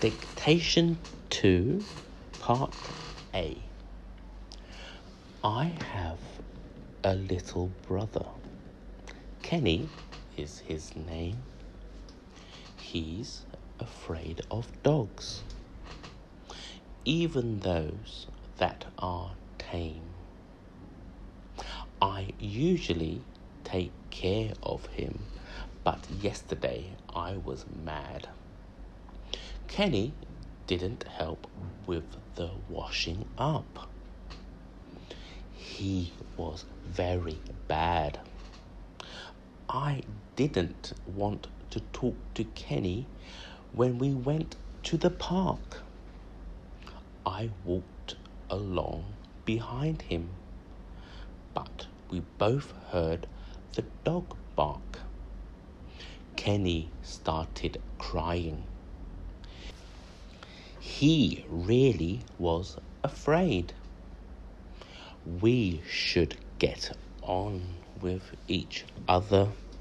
Dictation 2, Part A. I have a little brother. Kenny is his name. He's afraid of dogs, even those that are tame. I usually take care of him, but yesterday I was mad. Kenny didn't help with the washing up. He was very bad. I didn't want to talk to Kenny when we went to the park. I walked along behind him, but we both heard the dog bark. Kenny started crying. He really was afraid. We should get on with each other.